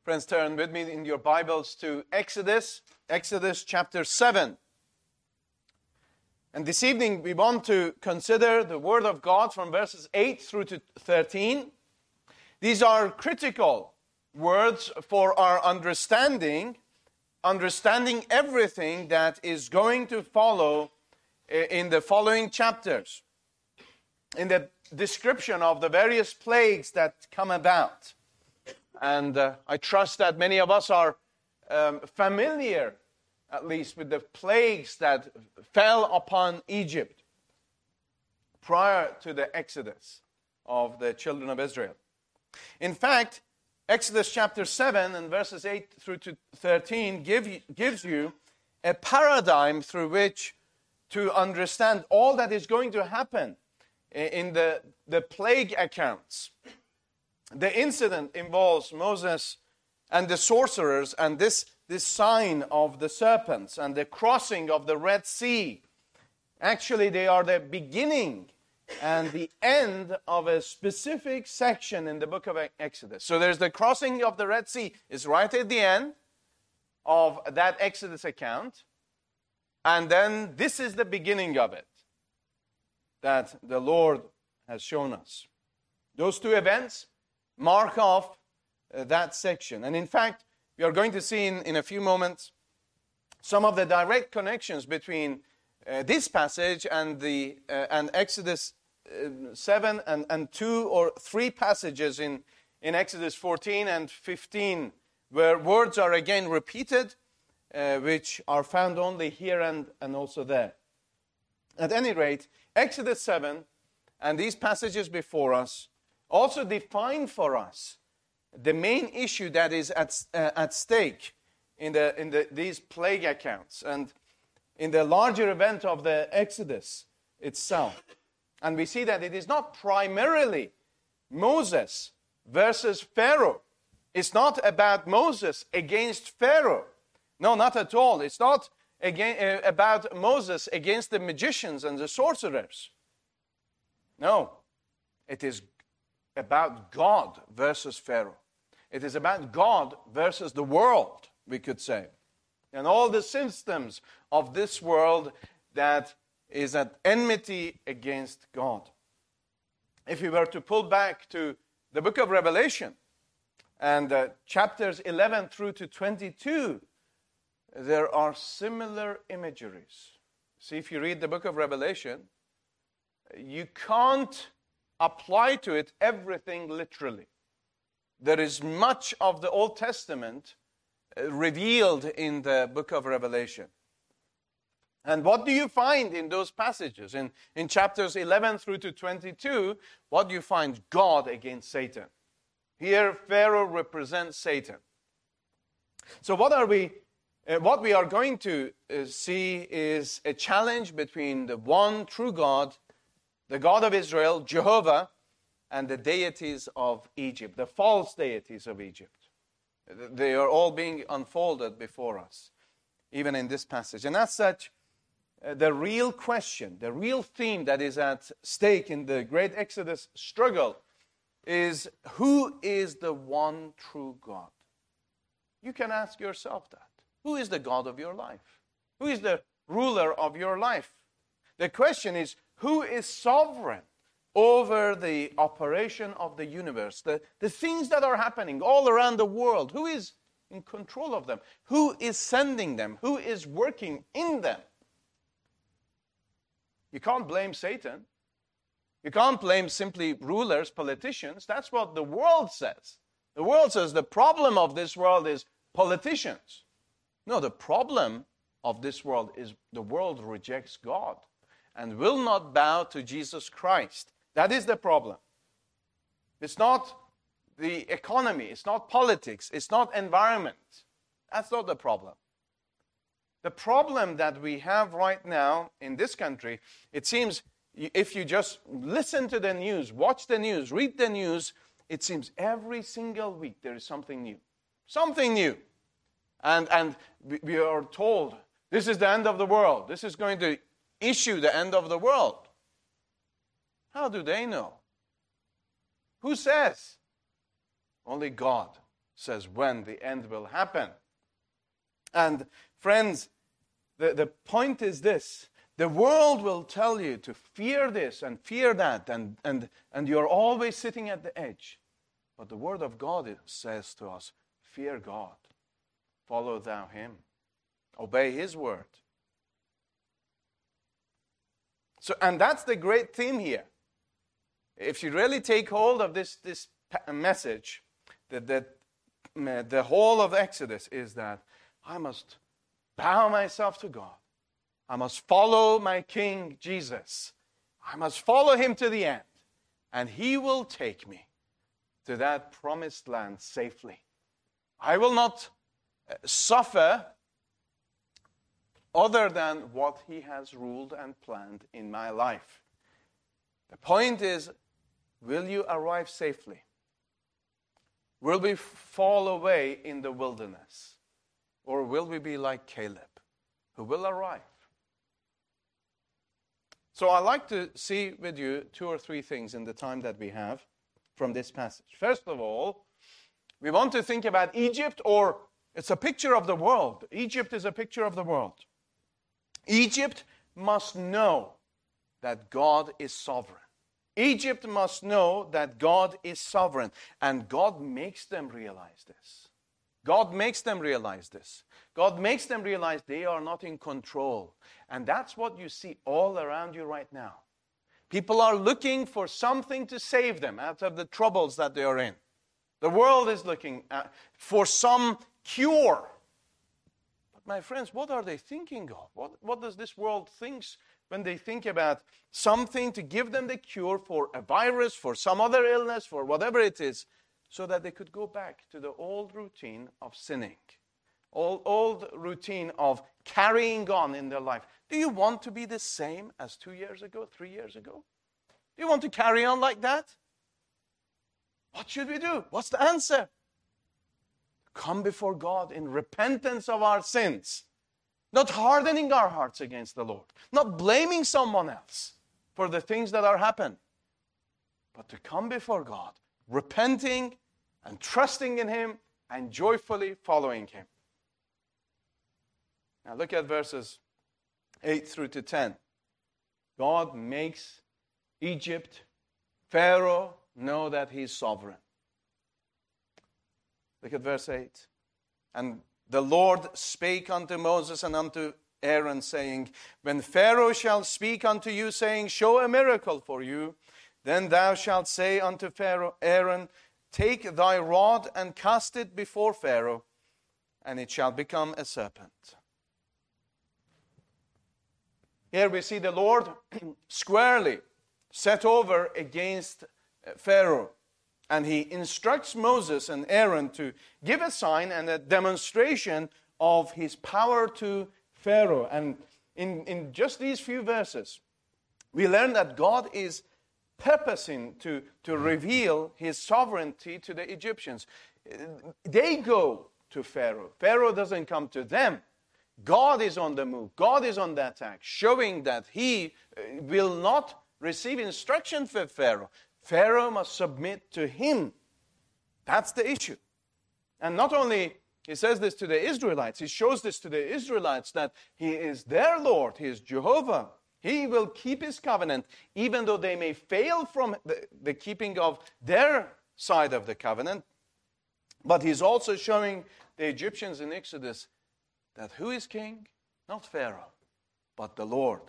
Friends, turn with me in your Bibles to Exodus chapter 7. And this evening we want to consider the Word of God from verses 8 through to 13. These are critical words for our understanding everything that is going to follow in the following chapters, in the description of the various plagues that come about. And I trust that many of us are familiar, at least, with the plagues that fell upon Egypt prior to the exodus of the children of Israel. In fact, Exodus chapter 7 and verses 8 through to 13 gives you a paradigm through which to understand all that is going to happen in the plague accounts. The incident involves Moses and the sorcerers and this sign of the serpents and the crossing of the Red Sea. Actually, they are the beginning and the end of a specific section in the book of Exodus. So there's the crossing of the Red Sea is right at the end of that Exodus account. And then this is the beginning of it that the Lord has shown us. Those two events mark off that section. And in fact, we are going to see in a few moments some of the direct connections between this passage and Exodus 7 and 2 or 3 passages in Exodus 14 and 15, where words are again repeated, which are found only here and also there. At any rate, Exodus 7 and these passages before us also define for us the main issue that is at stake in these plague accounts and in the larger event of the Exodus itself. And we see that it is not primarily Moses versus Pharaoh. It's not about Moses against Pharaoh. No, not at all. It's not about Moses against the magicians and the sorcerers. No, it is about God versus Pharaoh. It is about God versus the world, we could say. And all the systems of this world that is at enmity against God. If we were to pull back to the book of Revelation and chapters 11 through to 22, there are similar imageries. See, if you read the book of Revelation, you can't apply to it everything literally. There is much of the Old Testament revealed in the book of Revelation. And what do you find in those passages? In chapters 11 through to 22, what do you find? God against Satan. Here, Pharaoh represents Satan. So what we are going to see is a challenge between the one true God, the God of Israel, Jehovah, and the deities of Egypt, the false deities of Egypt. They are all being unfolded before us, even in this passage. And as such, the real question, the real theme that is at stake in the great Exodus struggle is, who is the one true God? You can ask yourself that. Who is the God of your life? Who is the ruler of your life? The question is, who is sovereign over the operation of the universe? The things that are happening all around the world, who is in control of them? Who is sending them? Who is working in them? You can't blame Satan. You can't blame simply rulers, politicians. That's what the world says. The world says the problem of this world is politicians. No, the problem of this world is the world rejects God and will not bow to Jesus Christ. That is the problem. It's not the economy. It's not politics. It's not environment. That's not the problem. The problem that we have right now in this country, it seems, if you just listen to the news, watch the news, read the news, it seems every single week there is something new. Something new. And we are told, this is the end of the world. This is going to issue the end of the world. How do they know? Who says? Only God says when the end will happen. And friends, the point is this. The world will tell you to fear this and fear that, and you're always sitting at the edge. But the Word of God says to us, fear God. Follow thou Him. Obey His word. So, and that's the great theme here. If you really take hold of this message, the whole of Exodus is that I must bow myself to God. I must follow my King Jesus. I must follow Him to the end. And He will take me to that promised land safely. I will not suffer other than what He has ruled and planned in my life. The point is, will you arrive safely? Will we fall away in the wilderness? Or will we be like Caleb, who will arrive? So I'd like to see with you 2 or 3 things in the time that we have from this passage. First of all, we want to think about Egypt, or it's a picture of the world. Egypt is a picture of the world. Egypt must know that God is sovereign. Egypt must know that God is sovereign. And God makes them realize this. God makes them realize this. God makes them realize they are not in control. And that's what you see all around you right now. People are looking for something to save them out of the troubles that they are in. The world is looking for some cure. But my friends, what are they thinking of? What does this world think when they think about something to give them the cure for a virus, for some other illness, for whatever it is, so that they could go back to the old routine of sinning, old routine of carrying on in their life? Do you want to be the same as 2 years ago, 3 years ago? Do you want to carry on like that? What should we do? What's the answer? Come before God in repentance of our sins, not hardening our hearts against the Lord, not blaming someone else for the things that are happening, but to come before God, repenting and trusting in Him and joyfully following Him. Now look at verses 8 through to 10. God makes Egypt, Pharaoh, know that He's sovereign. Look at verse 8. And the Lord spake unto Moses and unto Aaron, saying, when Pharaoh shall speak unto you, saying, show a miracle for you, then thou shalt say unto Pharaoh, Aaron, take thy rod and cast it before Pharaoh, and it shall become a serpent. Here we see the Lord squarely set over against Pharaoh. And He instructs Moses and Aaron to give a sign and a demonstration of His power to Pharaoh. And in just these few verses, we learn that God is purposing to reveal His sovereignty to the Egyptians. They go to Pharaoh. Pharaoh doesn't come to them. God is on the move. God is on the attack, showing that He will not receive instruction from Pharaoh. Pharaoh must submit to Him. That's the issue. And not only He says this to the Israelites, He shows this to the Israelites that He is their Lord, He is Jehovah. He will keep His covenant, even though they may fail from the keeping of their side of the covenant. But He's also showing the Egyptians in Exodus that who is king? Not Pharaoh, but the Lord.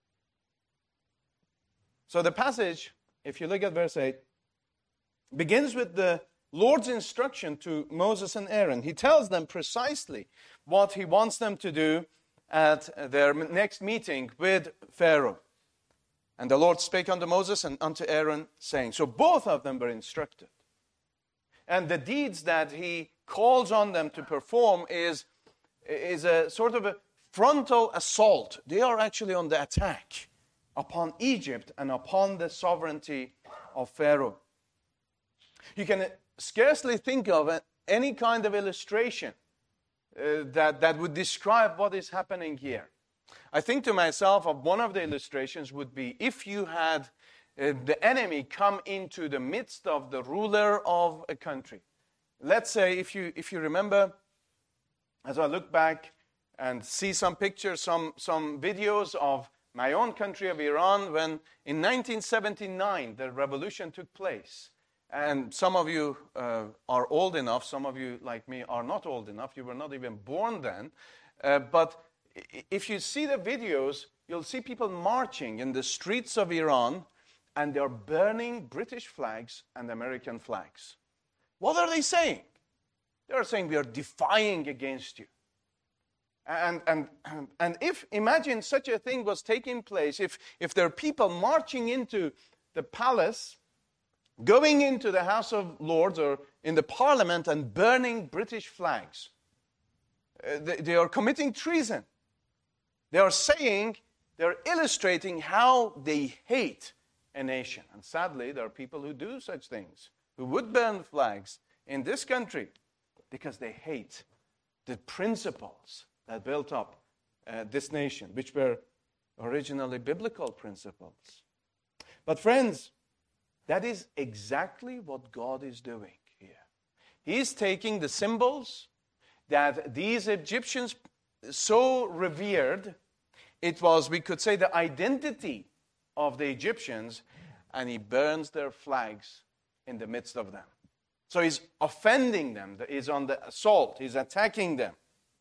So the passage, if you look at verse 8, begins with the Lord's instruction to Moses and Aaron. He tells them precisely what He wants them to do at their next meeting with Pharaoh. And the Lord spake unto Moses and unto Aaron, saying, so both of them were instructed. And the deeds that He calls on them to perform is a sort of a frontal assault. They are actually on the attack upon Egypt and upon the sovereignty of Pharaoh. You can scarcely think of any kind of illustration that would describe what is happening here. I think to myself of one of the illustrations would be if you had the enemy come into the midst of the ruler of a country. let's say, if you remember, as I look back and see some pictures, some videos of my own country of Iran, when in 1979 the revolution took place. And some of you are old enough, some of you like me are not old enough, you were not even born then. But if you see the videos, you'll see people marching in the streets of Iran, and they're burning British flags and American flags. What are they saying? They're saying we are defying against you. And if, imagine such a thing was taking place, if there are people marching into the palace, going into the House of Lords or in the Parliament and burning British flags, they are committing treason. They are saying, they're illustrating how they hate a nation. And sadly, there are people who do such things, who would burn flags in this country because they hate the principles that built up this nation, which were originally biblical principles. But friends, that is exactly what God is doing here. He's taking the symbols that these Egyptians so revered. It was, we could say, the identity of the Egyptians, and he burns their flags in the midst of them. So he's offending them. He's on the assault. He's attacking them.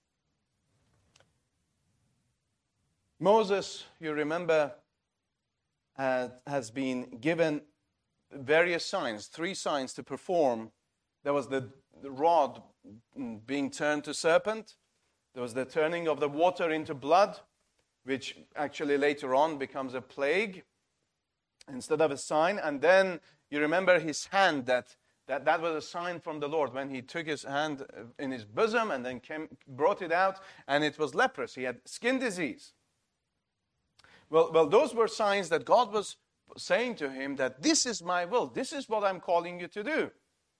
Moses, you remember, has been given various signs, 3 signs to perform. There was the rod being turned to serpent. There was the turning of the water into blood, which actually later on becomes a plague instead of a sign. And then you remember his hand, that was a sign from the Lord when he took his hand in his bosom and then brought it out, and it was leprosy. He had skin disease. Well, those were signs that God was saying to him that this is my will. This is what I'm calling you to do.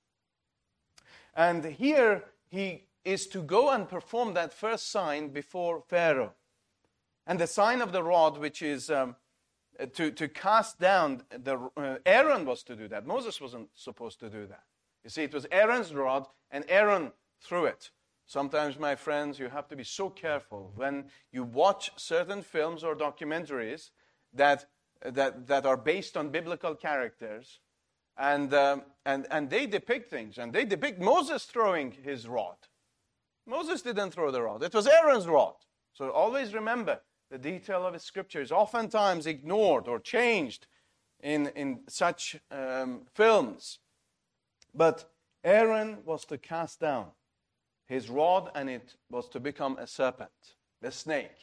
And here he is to go and perform that first sign before Pharaoh. And the sign of the rod, which is to cast down, Aaron was to do that. Moses wasn't supposed to do that. You see, it was Aaron's rod, and Aaron threw it. Sometimes, my friends, you have to be so careful when you watch certain films or documentaries that are based on biblical characters, and they depict things, and they depict Moses throwing his rod. Moses didn't throw the rod. It was Aaron's rod. So always remember, the detail of the scripture is oftentimes ignored or changed in such films. But Aaron was to cast down his rod, and it was to become a serpent, the snake.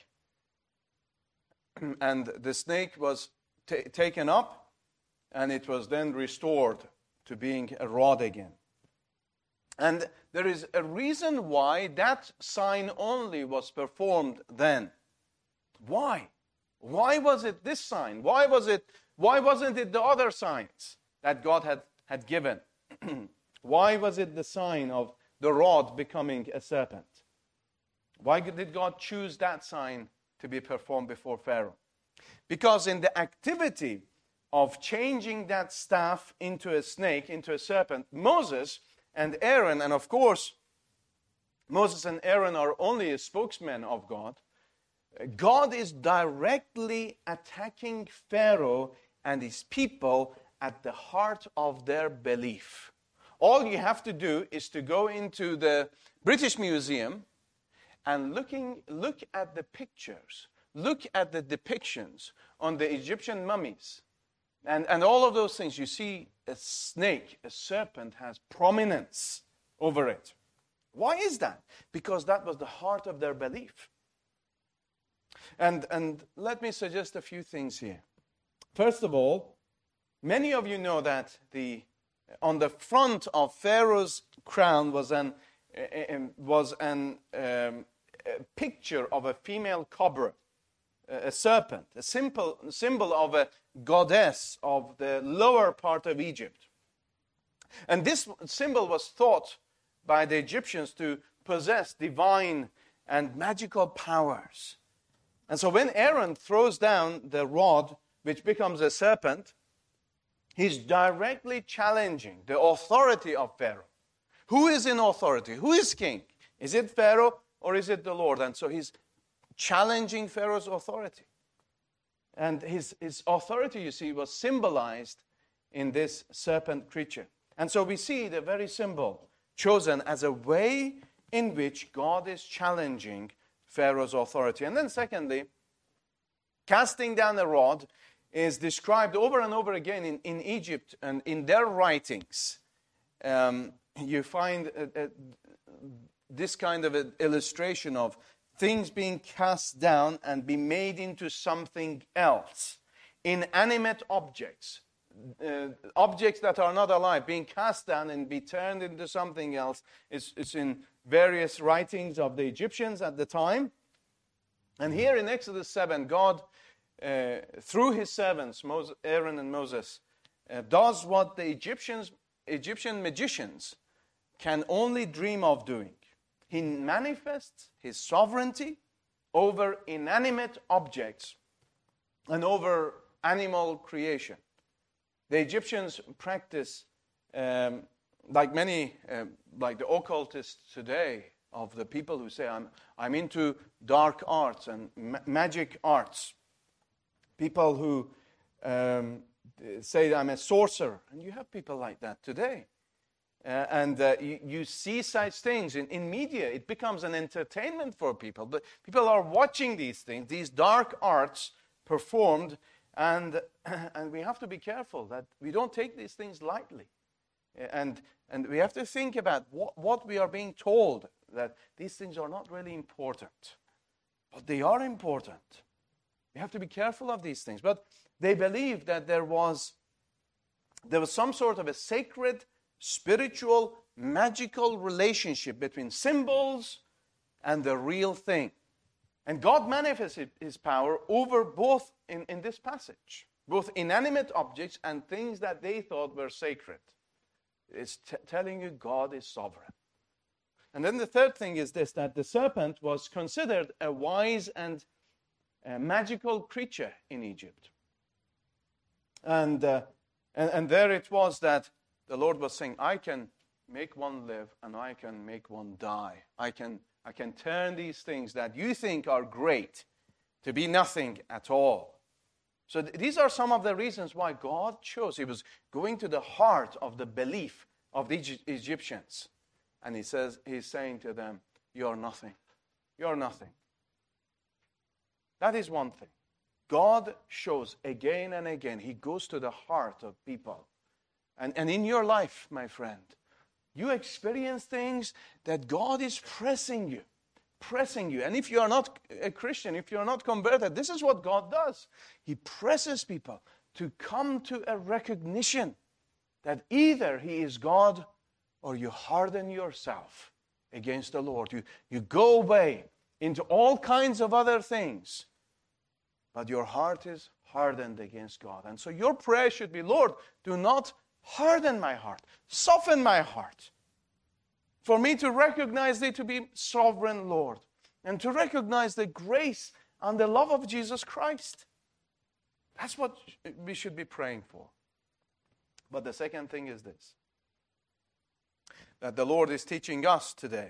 And the snake was taken up, and it was then restored to being a rod again. And there is a reason why that sign only was performed then. Why? Why was it this sign? Why wasn't it the other signs that God had given? Why was it the sign of the rod becoming a serpent? Why did God choose that sign to be performed before Pharaoh? Because in the activity of changing that staff into a snake, into a serpent, Moses and Aaron, and of course, Moses and Aaron are only a spokesman of God. God is directly attacking Pharaoh and his people at the heart of their belief. All you have to do is to go into the British Museum and look at the pictures, look at the depictions on the Egyptian mummies, and all of those things. You see a snake, a serpent has prominence over it. Why is that? Because that was the heart of their belief. And let me suggest a few things here. First of all, many of you know that on the front of Pharaoh's crown was a picture of a female cobra, a serpent, a symbol of a goddess of the lower part of Egypt. And this symbol was thought by the Egyptians to possess divine and magical powers. And so when Aaron throws down the rod, which becomes a serpent, he's directly challenging the authority of Pharaoh. Who is in authority? Who is king? Is it Pharaoh or is it the Lord? And so he's challenging Pharaoh's authority. And his authority, you see, was symbolized in this serpent creature. And so we see the very symbol chosen as a way in which God is challenging Pharaoh's authority. And then secondly, casting down a rod is described over and over again in Egypt and in their writings. You find this kind of an illustration of things being cast down and be made into something else. Inanimate objects, objects that are not alive, being cast down and be turned into something else. It's in various writings of the Egyptians at the time. And here in Exodus 7, God, through his servants, Aaron and Moses, does what the Egyptian magicians can only dream of doing. He manifests his sovereignty over inanimate objects and over animal creation. The Egyptians practice, like the occultists today, of the people who say, I'm into dark arts and magic arts. People who say, I'm a sorcerer. And you have people like that today. You see such things in media. It becomes an entertainment for people. But people are watching these things, these dark arts performed, and we have to be careful that we don't take these things lightly. And we have to think about what we are being told, that these things are not really important. But they are important. We have to be careful of these things. But they believed that there was some sort of a sacred, spiritual, magical relationship between symbols and the real thing. And God manifested his power over both in this passage, both inanimate objects and things that they thought were sacred. It's telling you God is sovereign. And then the third thing is this, that the serpent was considered a wise and magical creature in Egypt. And there it was that the Lord was saying, I can make one live and I can make one die. I can turn these things that you think are great to be nothing at all. So these are some of the reasons why God chose. He was going to the heart of the belief of the Egyptians. And he's saying to them, you're nothing. You're nothing. That is one thing. God shows again and again. He goes to the heart of people. And in your life, my friend, you experience things that God is pressing you. And if you are not a Christian, if you are not converted, this is what God does. He presses people to come to a recognition that either he is God or you harden yourself against the Lord. You go away into all kinds of other things, but your heart is hardened against God. And so your prayer should be, Lord, do not harden my heart. Soften my heart. For me to recognize thee to be sovereign Lord. And to recognize the grace and the love of Jesus Christ. That's what we should be praying for. But the second thing is this. That the Lord is teaching us today.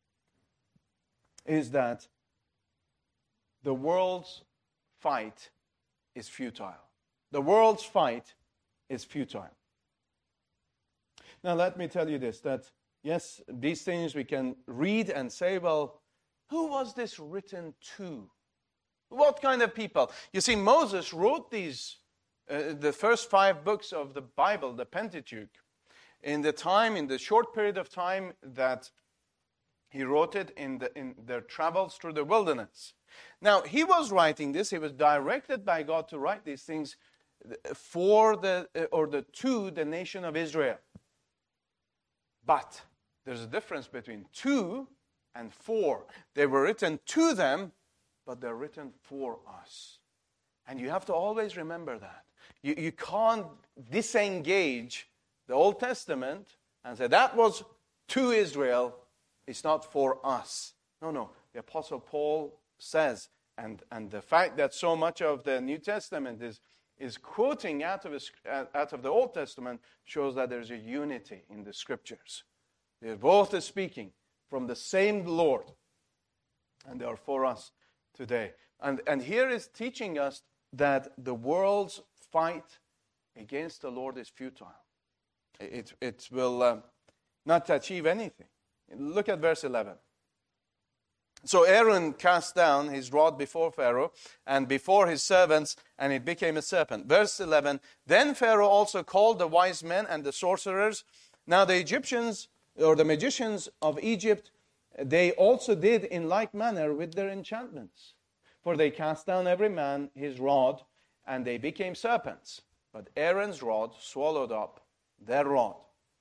Is that the world's fight is futile. The world's fight is futile. Now let me tell you this, that yes, these things we can read and say, well, who was this written to? What kind of people? You see, Moses wrote these, the first 5 books of the Bible, the Pentateuch, in the short period of time that he wrote it in their travels through the wilderness. Now, he was writing this, he was directed by God to write these things to the nation of Israel. But there's a difference between to and for. They were written to them, but they're written for us. And you have to always remember that. You can't disengage the Old Testament and say, that was to Israel, it's not for us. No. The Apostle Paul says, and the fact that so much of the New Testament is quoting out of the Old Testament shows that there's a unity in the Scriptures. They're both speaking from the same Lord. And they are for us today. And here is teaching us that the world's fight against the Lord is futile. It will not achieve anything. Look at verse 11. So Aaron cast down his rod before Pharaoh and before his servants, and it became a serpent. Verse 11, then Pharaoh also called the wise men and the sorcerers. Now the Egyptians, or the magicians of Egypt, they also did in like manner with their enchantments. For they cast down every man his rod, and they became serpents. But Aaron's rod swallowed up their rod.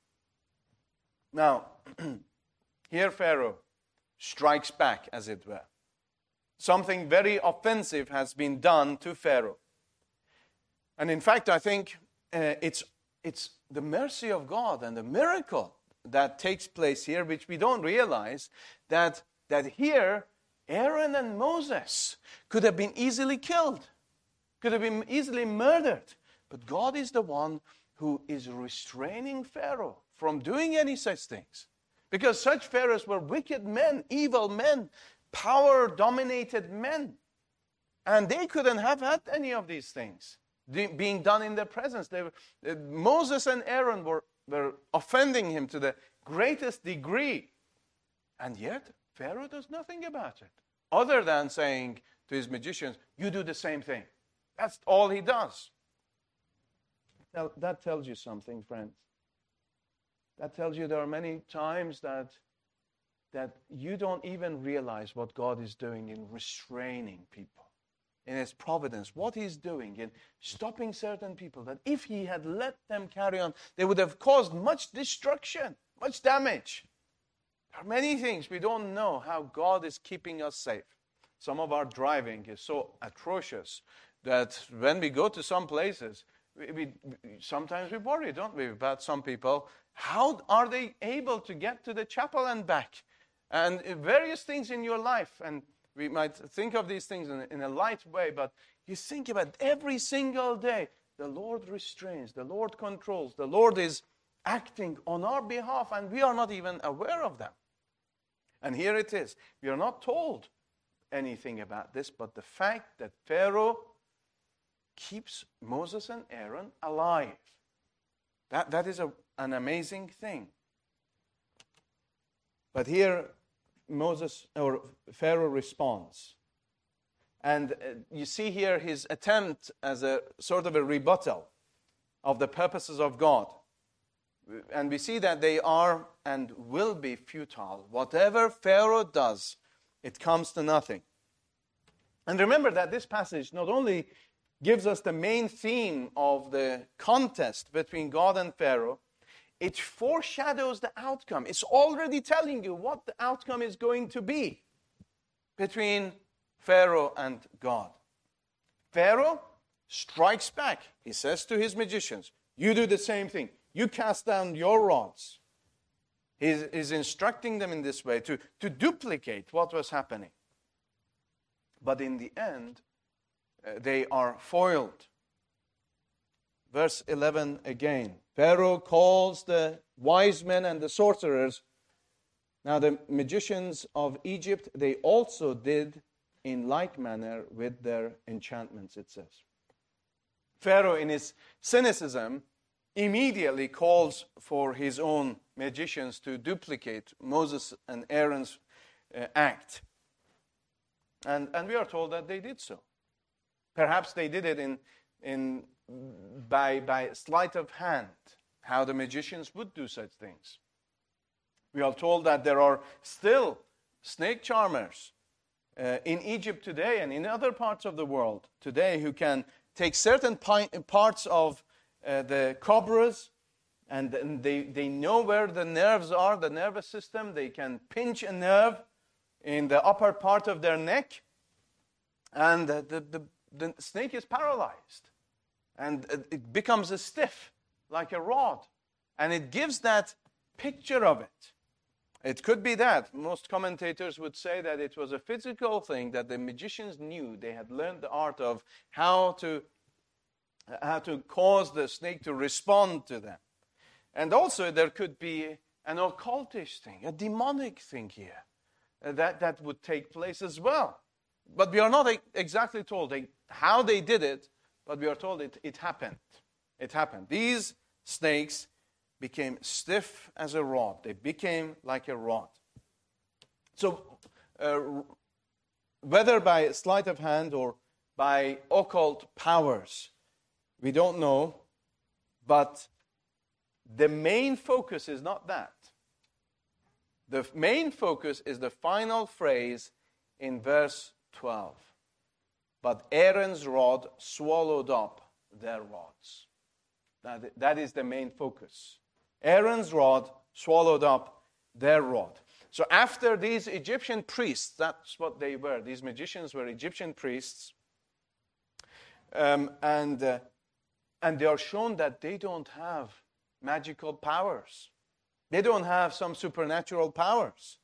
Now, here Pharaoh strikes back, as it were. Something very offensive has been done to Pharaoh. And in fact, I think it's the mercy of God and the miracle that takes place here, which we don't realize, that here Aaron and Moses could have been easily killed, could have been easily murdered. But God is the one who is restraining Pharaoh from doing any such things. Because such pharaohs were wicked men, evil men, power-dominated men. And they couldn't have had any of these things being done in their presence. Moses and Aaron were offending him to the greatest degree. And yet, Pharaoh does nothing about it, other than saying to his magicians, you do the same thing. That's all he does. That tells you something, friends. That tells you there are many times that you don't even realize what God is doing in restraining people, in His providence, what He's doing in stopping certain people, that if He had let them carry on, they would have caused much destruction, much damage. There are many things we don't know how God is keeping us safe. Some of our driving is so atrocious that when we go to some places, sometimes we worry, don't we, about some people. How are they able to get to the chapel and back? And various things in your life. And we might think of these things in a light way, but you think about every single day. The Lord restrains, the Lord controls, the Lord is acting on our behalf, and we are not even aware of them. And here it is. We are not told anything about this, but the fact that Pharaoh keeps Moses and Aaron alive. That is an amazing thing. But here Pharaoh responds. And you see here his attempt as a sort of a rebuttal of the purposes of God. And we see that they are and will be futile. Whatever Pharaoh does, it comes to nothing. And remember that this passage not only gives us the main theme of the contest between God and Pharaoh, it foreshadows the outcome. It's already telling you what the outcome is going to be between Pharaoh and God. Pharaoh strikes back. He says to his magicians, you do the same thing. You cast down your rods. He's instructing them in this way to duplicate what was happening. But in the end, they are foiled. Verse 11 again. Pharaoh calls the wise men and the sorcerers. Now the magicians of Egypt, they also did in like manner with their enchantments, it says. Pharaoh, in his cynicism, immediately calls for his own magicians to duplicate Moses and Aaron's act. And we are told that they did so. Perhaps they did it by sleight of hand, how the magicians would do such things. We are told that there are still snake charmers in Egypt today and in other parts of the world today who can take certain parts of the cobras, and they know where the nerves are, the nervous system. They can pinch a nerve in the upper part of their neck, and the snake is paralyzed. And it becomes a stiff, like a rod. And it gives that picture of it. It could be that. Most commentators would say that it was a physical thing that the magicians knew. They had learned the art of how to cause the snake to respond to them. And also there could be an occultish thing, a demonic thing here that would take place as well. But we are not exactly told how they did it, but we are told it happened. It happened. These snakes became stiff as a rod. They became like a rod. So, whether by sleight of hand or by occult powers, we don't know, but the main focus is not that. The main focus is the final phrase in verse 12. But Aaron's rod swallowed up their rods. That is the main focus. Aaron's rod swallowed up their rod. So after these Egyptian priests, that's what they were. These magicians were Egyptian priests. And they are shown that they don't have magical powers. They don't have some supernatural powers.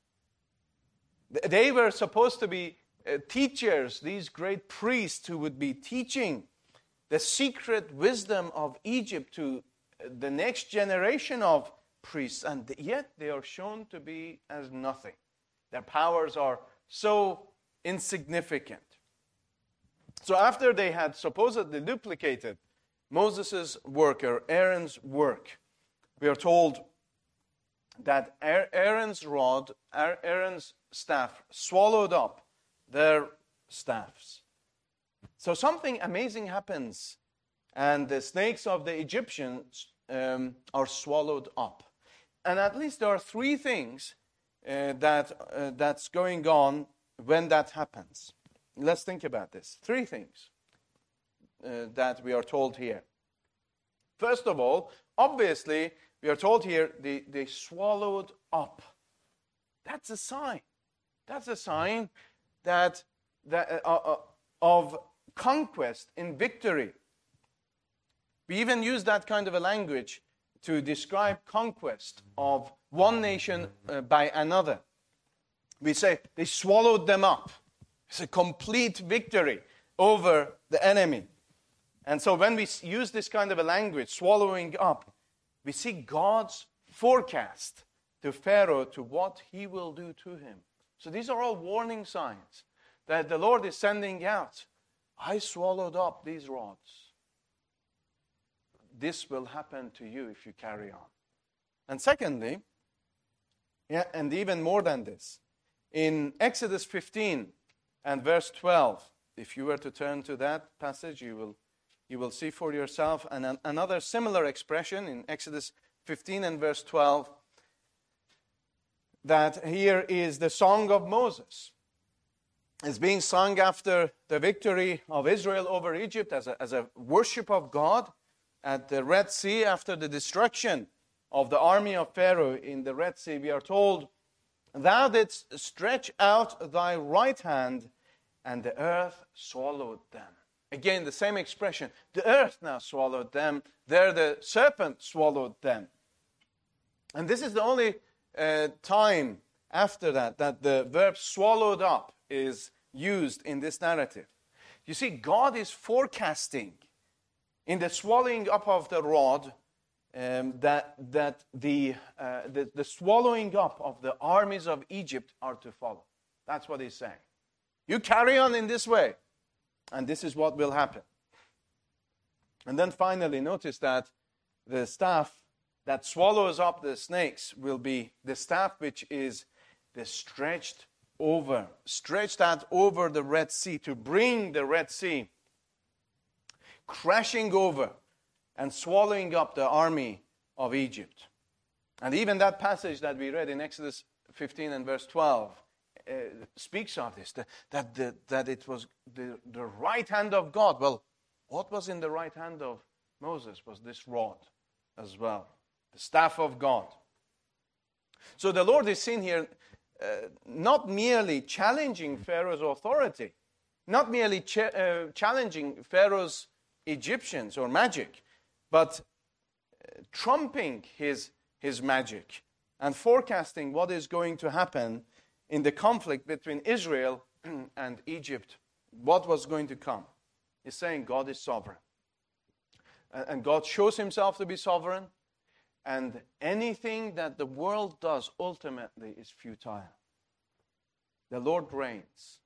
They were supposed to be teachers, these great priests who would be teaching the secret wisdom of Egypt to the next generation of priests, and yet they are shown to be as nothing. Their powers are so insignificant. So after they had supposedly duplicated Moses' work or Aaron's work, we are told that Aaron's rod, Aaron's staff, swallowed up their staffs. So something amazing happens, and the snakes of the Egyptians are swallowed up. And at least there are three things that's going on when that happens. Let's think about this. Three things that we are told here. First of all, obviously, we are told here they swallowed up. That's a sign. That's a sign that of conquest in victory. We even use that kind of a language to describe conquest of one nation by another. We say they swallowed them up. It's a complete victory over the enemy. And so when we use this kind of a language, swallowing up, we see God's forecast to Pharaoh to what he will do to him. So these are all warning signs that the Lord is sending out. I swallowed up these rods. This will happen to you if you carry on. And secondly, and even more than this, in Exodus 15 and verse 12, if you were to turn to that passage, you will see for yourself another similar expression in Exodus 15 and verse 12, that here is the song of Moses. It's being sung after the victory of Israel over Egypt as a worship of God at the Red Sea after the destruction of the army of Pharaoh in the Red Sea. We are told, thou didst stretch out thy right hand, and the earth swallowed them. Again, the same expression. The earth now swallowed them. There the serpent swallowed them. And this is the only time after that the verb swallowed up is used in this narrative. You see, God is forecasting in the swallowing up of the rod that the swallowing up of the armies of Egypt are to follow. That's what he's saying. You carry on in this way, and this is what will happen. And then finally, notice that the staff that swallows up the snakes will be the staff which is the stretched out over the Red Sea, to bring the Red Sea crashing over and swallowing up the army of Egypt. And even that passage that we read in Exodus 15 and verse 12 speaks of this, that it was the right hand of God. Well, what was in the right hand of Moses was this rod as well, the staff of God. So the Lord is seen here not merely challenging Pharaoh's authority, not merely challenging Pharaoh's Egyptians or magic, but trumping his magic and forecasting what is going to happen in the conflict between Israel and Egypt, what was going to come. He's saying God is sovereign. And God shows himself to be sovereign. And anything that the world does ultimately is futile. The Lord reigns.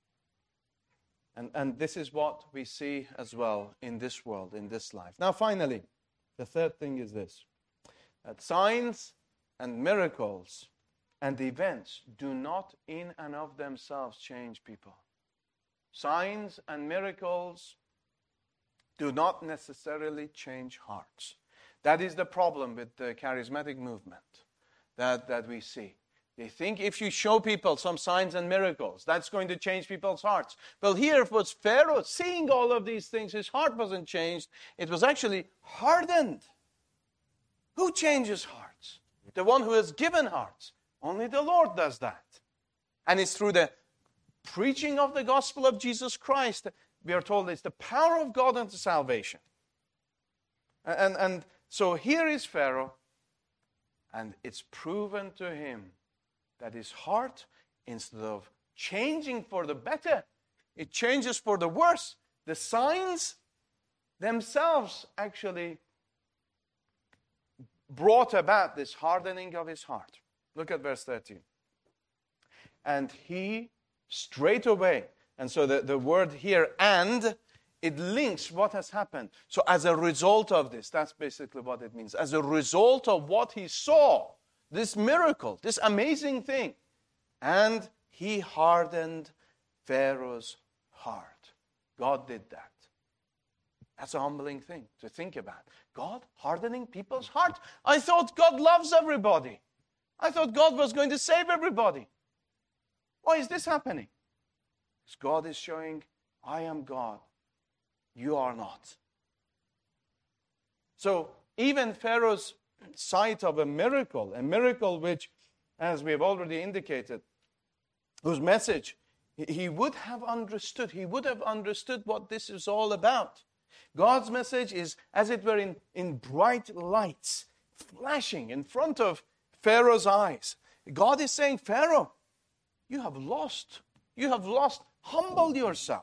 And this is what we see as well in this world, in this life. Now finally, the third thing is this. That signs and miracles and events do not in and of themselves change people. Signs and miracles do not necessarily change hearts. That is the problem with the charismatic movement that we see. They think if you show people some signs and miracles, that's going to change people's hearts. Well, here it was Pharaoh seeing all of these things. His heart wasn't changed. It was actually hardened. Who changes hearts? The one who has given hearts. Only the Lord does that. And it's through the preaching of the gospel of Jesus Christ, we are told it's the power of God unto salvation. And so here is Pharaoh, and it's proven to him that his heart, instead of changing for the better, it changes for the worse. The signs themselves actually brought about this hardening of his heart. Look at verse 13. And he straightway, and so the word here, and, it links what has happened. So as a result of this, that's basically what it means. As a result of what he saw, this miracle, this amazing thing, and he hardened Pharaoh's heart. God did that. That's a humbling thing to think about. God hardening people's heart. I thought God loves everybody. I thought God was going to save everybody. Why is this happening? Because God is showing, I am God. You are not. So even Pharaoh's sight of a miracle which, as we have already indicated, whose message he would have understood. He would have understood what this is all about. God's message is, as it were, in bright lights, flashing in front of Pharaoh's eyes. God is saying, Pharaoh, you have lost. You have lost. Humble yourself.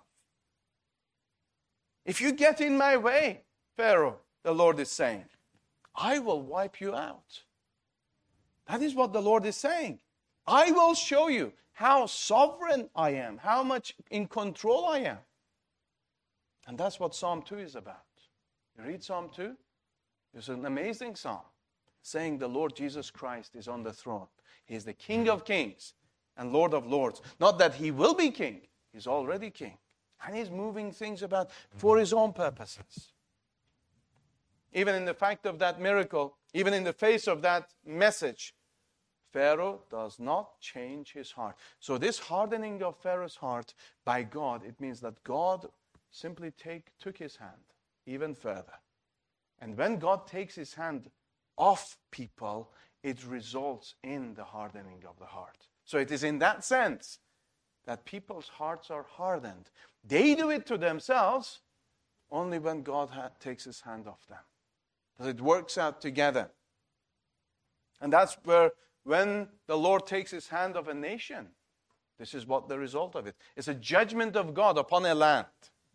If you get in my way, Pharaoh, the Lord is saying, I will wipe you out. That is what the Lord is saying. I will show you how sovereign I am, how much in control I am. And that's what Psalm 2 is about. You read Psalm 2? It's an amazing psalm saying the Lord Jesus Christ is on the throne. He is the King of kings and Lord of lords. Not that he will be king. He's already king. And he's moving things about for his own purposes. Even in the fact of that miracle, even in the face of that message, Pharaoh does not change his heart. So this hardening of Pharaoh's heart by God, it means that God simply took his hand even further. And when God takes his hand off people, it results in the hardening of the heart. So it is in that sense that people's hearts are hardened. They do it to themselves only when God takes his hand off them. Because it works out together. And that's where, when the Lord takes his hand off a nation, this is what the result of it. It's a judgment of God upon a land.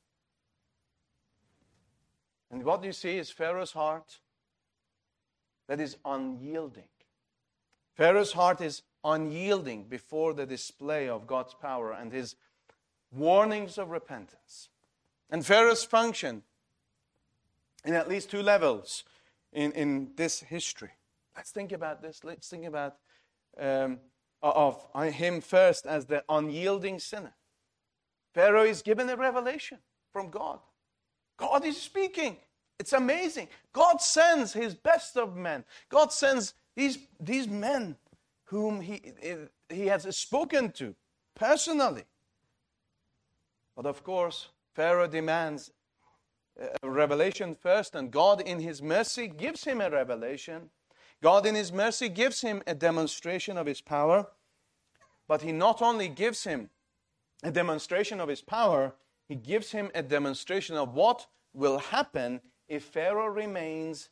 And what you see is Pharaoh's heart that is unyielding. Pharaoh's heart is unyielding before the display of God's power and his warnings of repentance. And Pharaoh's function in at least two levels in this history. Let's think about this. Let's think about of him first as the unyielding sinner. Pharaoh is given a revelation from God. God is speaking. It's amazing. God sends his best of men. God sends these men whom he has spoken to personally. But of course, Pharaoh demands a revelation first, and God in his mercy gives him a revelation. God in his mercy gives him a demonstration of his power, but he not only gives him a demonstration of his power, he gives him a demonstration of what will happen if Pharaoh remains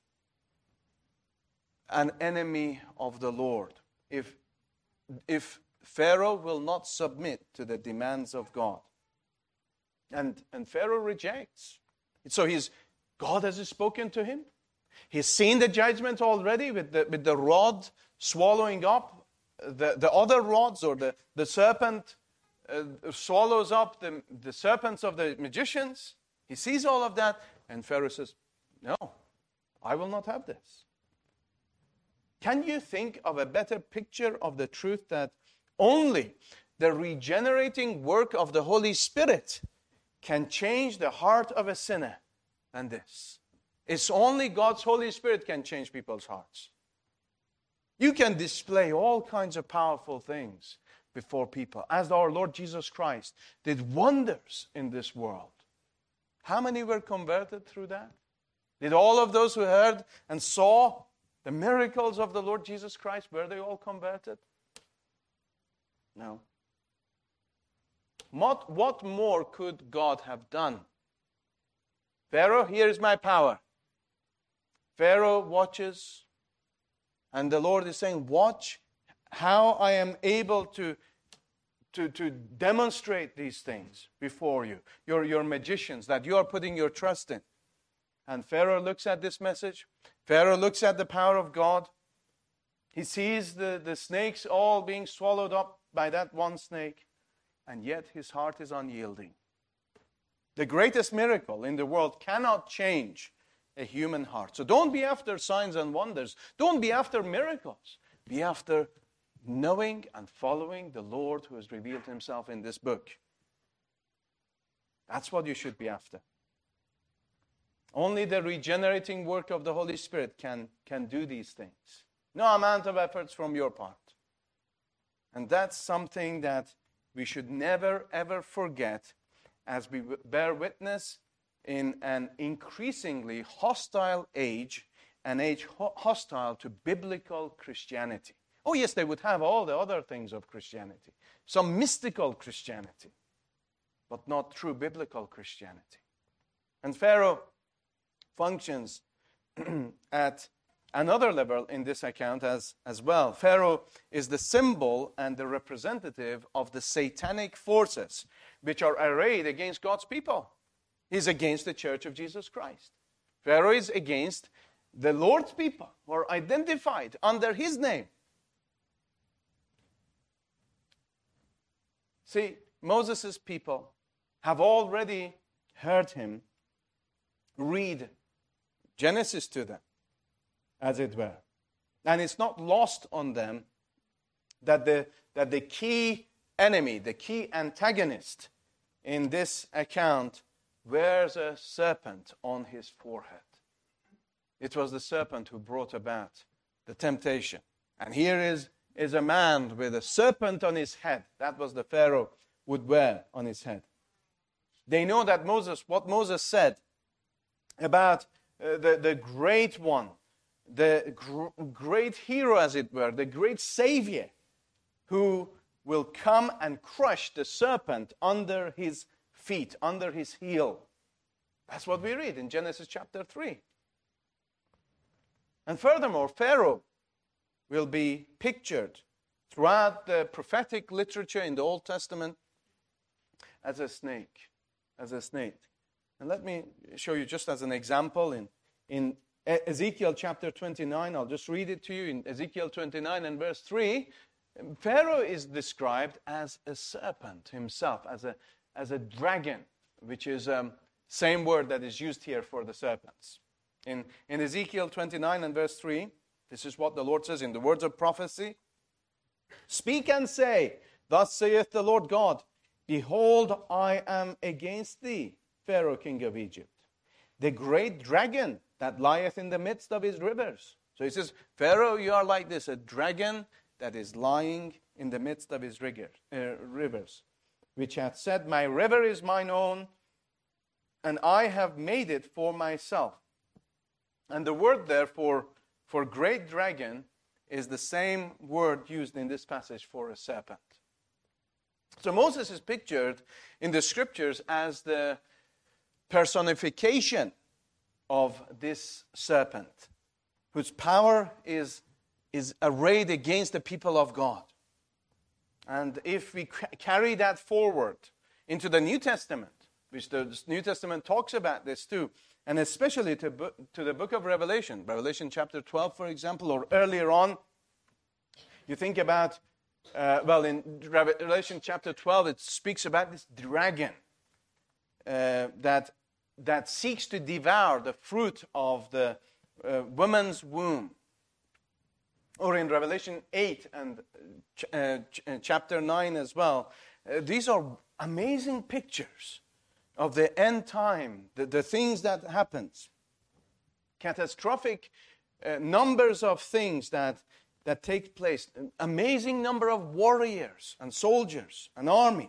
an enemy of the Lord. If Pharaoh will not submit to the demands of God. And Pharaoh rejects. So God has spoken to him. He's seen the judgment already with the rod swallowing up the other rods, or the serpent swallows up the serpents of the magicians. He sees all of that, and Pharaoh says, no, I will not have this. Can you think of a better picture of the truth that only the regenerating work of the Holy Spirit can change the heart of a sinner than this? It's only God's Holy Spirit can change people's hearts. You can display all kinds of powerful things before people, as our Lord Jesus Christ did wonders in this world. How many were converted through that? Did all of those who heard and saw the miracles of the Lord Jesus Christ, were they all converted? No. What more could God have done? Pharaoh, here is my power. Pharaoh watches, and the Lord is saying, watch how I am able to demonstrate these things before you, your magicians that you are putting your trust in. And Pharaoh looks at this message. Pharaoh looks at the power of God. He sees the snakes all being swallowed up by that one snake, and yet his heart is unyielding. The greatest miracle in the world cannot change a human heart. So don't be after signs and wonders. Don't be after miracles. Be after knowing and following the Lord who has revealed himself in this book. That's what you should be after. Only the regenerating work of the Holy Spirit can do these things. No amount of efforts from your part. And that's something that we should never, ever forget as we bear witness in an increasingly hostile age, an age hostile to biblical Christianity. Oh yes, they would have all the other things of Christianity, some mystical Christianity, but not true biblical Christianity. And Pharaoh functions at another level in this account as well. Pharaoh is the symbol and the representative of the satanic forces which are arrayed against God's people. He's against the church of Jesus Christ. Pharaoh is against the Lord's people who are identified under his name. See, Moses' people have already heard him read Genesis to them, as it were. And it's not lost on them that the key enemy, the key antagonist in this account wears a serpent on his forehead. It was the serpent who brought about the temptation. And here is a man with a serpent on his head. That was the Pharaoh would wear on his head. They know that what Moses said about the great one, the great hero, as it were, the great Savior, who will come and crush the serpent under his feet, under his heel. That's what we read in Genesis chapter 3. And furthermore, Pharaoh will be pictured throughout the prophetic literature in the Old Testament as a snake, And let me show you just as an example in Ezekiel chapter 29. I'll just read it to you. In Ezekiel 29 and verse 3, Pharaoh is described as a serpent himself, as a dragon, which is same word that is used here for the serpents. In Ezekiel 29 and verse 3, this is what the Lord says in the words of prophecy. Speak and say, thus saith the Lord God, behold, I am against thee, Pharaoh, king of Egypt, the great dragon that lieth in the midst of his rivers. So he says, Pharaoh, you are like this, a dragon that is lying in the midst of his rivers, which hath said, my river is mine own, and I have made it for myself. And the word there for great dragon is the same word used in this passage for a serpent. So Moses is pictured in the scriptures as the personification of this serpent, whose power is arrayed against the people of God. And if we carry that forward into the New Testament, which the New Testament talks about this too, and especially to the book of Revelation. Revelation chapter 12, for example, or earlier on. You think about, in Revelation chapter 12, it speaks about this dragon that seeks to devour the fruit of the woman's womb. Or in Revelation 8 and chapter 9 as well. These are amazing pictures of the end time, the things that happens. Catastrophic numbers of things that take place. An amazing number of warriors and soldiers, an army.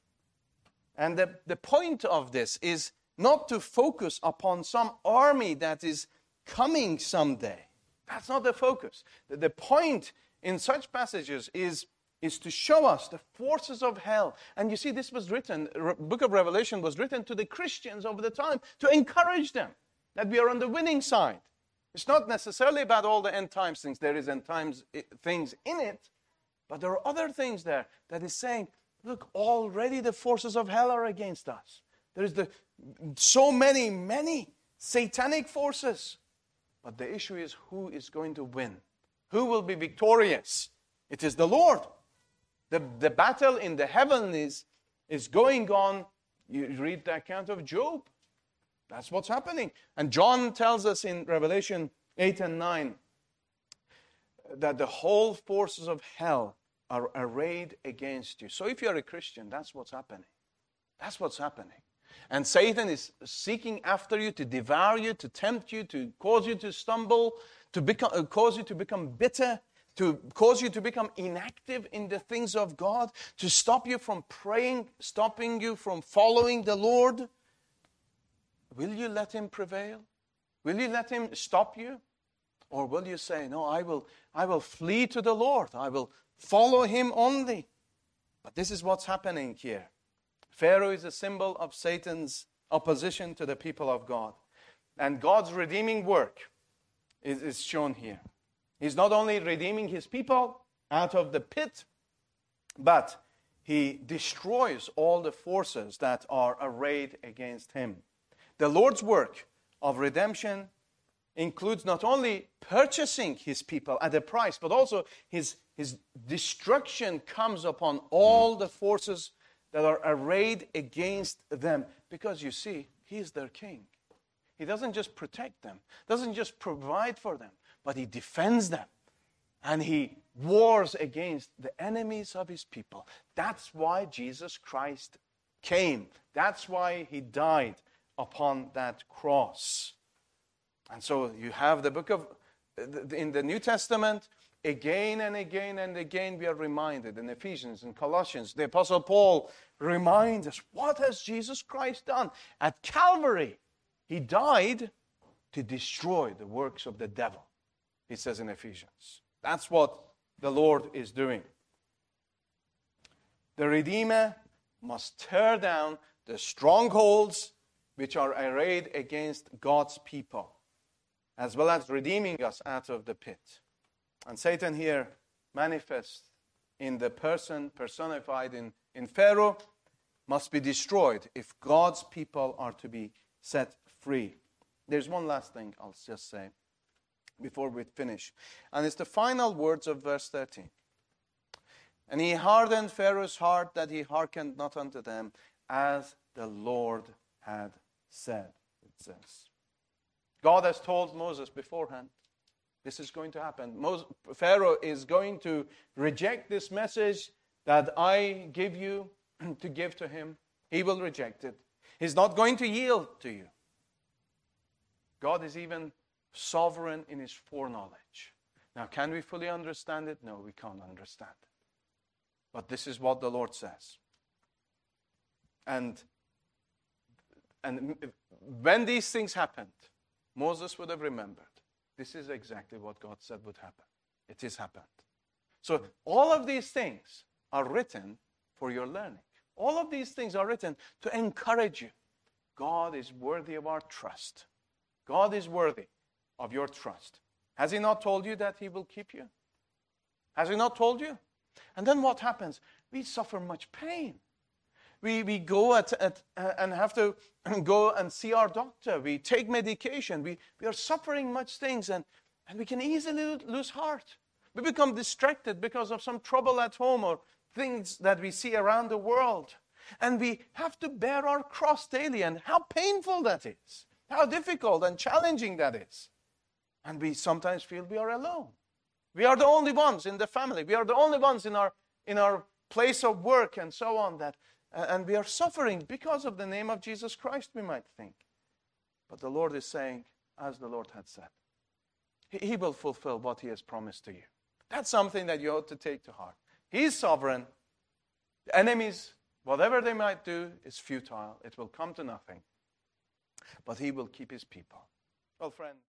And the point of this is not to focus upon some army that is coming someday. That's not the focus. The point in such passages is to show us the forces of hell. And you see, this was written, the book of Revelation was written to the Christians over the time to encourage them that we are on the winning side. It's not necessarily about all the end times things. There is end times things in it, but there are other things there that is saying, look, already the forces of hell are against us. There is so many satanic forces. But the issue is, who is going to win? Who will be victorious? It is the Lord. The battle in the heavens is going on. You read the account of Job. That's what's happening. And John tells us in Revelation 8 and 9 that the whole forces of hell are arrayed against you. So if you're a Christian, that's what's happening. That's what's happening. And Satan is seeking after you to devour you, to tempt you, to cause you to stumble, to cause you to become bitter, to cause you to become inactive in the things of God, to stop you from praying, stopping you from following the Lord. Will you let him prevail? Will you let him stop you? Or will you say, no, I will flee to the Lord. I will follow him only. But this is what's happening here. Pharaoh is a symbol of Satan's opposition to the people of God. And God's redeeming work is shown here. He's not only redeeming his people out of the pit, but he destroys all the forces that are arrayed against him. The Lord's work of redemption includes not only purchasing his people at a price, but also his destruction comes upon all the forces that are arrayed against them. Because you see, he is their king. He doesn't just protect them, doesn't just provide for them, but he defends them. And he wars against the enemies of his people. That's why Jesus Christ came. That's why he died upon that cross. And so you have the book of, in the New Testament, again and again and again we are reminded in Ephesians and Colossians. The Apostle Paul reminds us, what has Jesus Christ done? At Calvary, he died to destroy the works of the devil, he says in Ephesians. That's what the Lord is doing. The Redeemer must tear down the strongholds which are arrayed against God's people, as well as redeeming us out of the pit. And Satan here manifests in the person personified in Pharaoh must be destroyed if God's people are to be set free. There's one last thing I'll just say before we finish. And it's the final words of verse 13. And he hardened Pharaoh's heart that he hearkened not unto them, as the Lord had said, it says. God has told Moses beforehand, this is going to happen. Pharaoh is going to reject this message that I give you to give to him. He will reject it. He's not going to yield to you. God is even sovereign in his foreknowledge. Now, can we fully understand it? No, we can't understand it. But this is what the Lord says. And when these things happened, Moses would have remembered. This is exactly what God said would happen. It has happened. So all of these things are written for your learning. All of these things are written to encourage you. God is worthy of our trust. God is worthy of your trust. Has he not told you that he will keep you? Has he not told you? And then what happens? We suffer much pain. We go and have to go and see our doctor. We take medication. We are suffering much things, and we can easily lose heart. We become distracted because of some trouble at home or things that we see around the world. And we have to bear our cross daily, and how painful that is. How difficult and challenging that is. And we sometimes feel we are alone. We are the only ones in the family. We are the only ones in our place of work and so on, and we are suffering because of the name of Jesus Christ, we might think. But the Lord is saying, as the Lord had said, He will fulfill what He has promised to you. That's something that you ought to take to heart. He is sovereign. The enemies, whatever they might do, is futile. It will come to nothing. But He will keep His people. Well, friends.